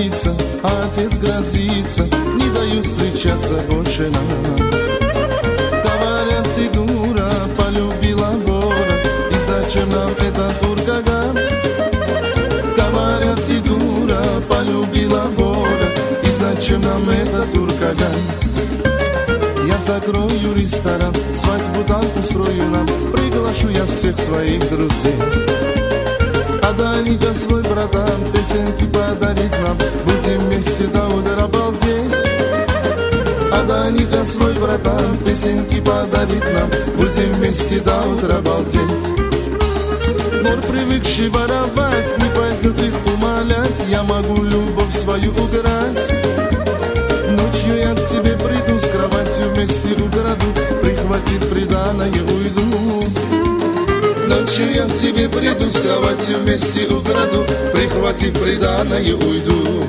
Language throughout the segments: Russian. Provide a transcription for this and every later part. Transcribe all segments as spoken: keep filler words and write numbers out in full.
боится, а отец грозится, не дают встречаться больше нам. Говорят, ты дура, полюбила вора, и зачем нам этот ураган? Говорят, ты дура, полюбила вора, и зачем нам этот ураган? Я закрою ресторан, свадьбу там устрою нам, приглашу я всех своих друзей. А Даника свой братан песенки подарит нам, будем вместе до утра балдеть. А Даника свой братан песенки подарит нам, будем вместе до утра балдеть. Вор, привыкший воровать, не пойдет их умолять, я могу любовь свою убирать. Ночью я к тебе приду, с кроватью вместе украду, прихватив приданое уйду. Ночью я к тебе приду, с кроватью вместе украду, прихватив приданое уйду.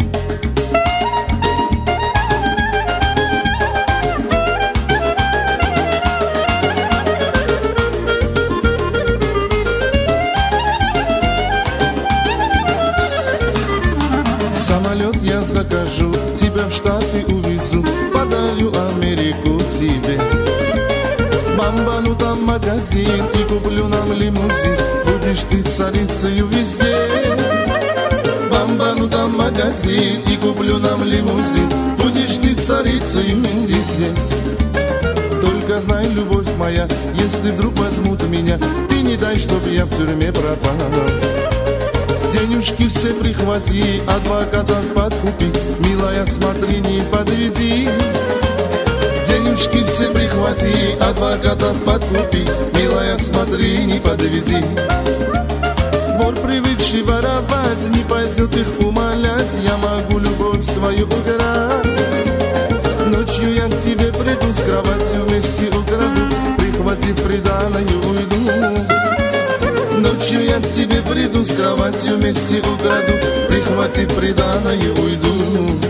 Самолет я закажу, тебя в Штаты увезу, подарю Америку тебе. Бамбану там магазин и куплю нам лимузин, будешь ты царицею везде. Бамбану там магазин и куплю нам лимузин, будешь ты царицею везде. Только знай, любовь моя, если вдруг возьмут меня, ты не дай, чтоб я в тюрьме пропал. Денежки все прихвати, адвокатов подкупи, милая, смотри, не подведи. Денежки все прихвати, адвокатов подкупи, милая, смотри, не подведи. Вор, привыкший воровать, не пойдет их умолять, я могу любовь свою убирать. Ночью я к тебе приду, с кроватью вместе украду, прихватив приданое уйду. Ночью я к тебе приду, с кроватью вместе украду, прихватив приданое уйду.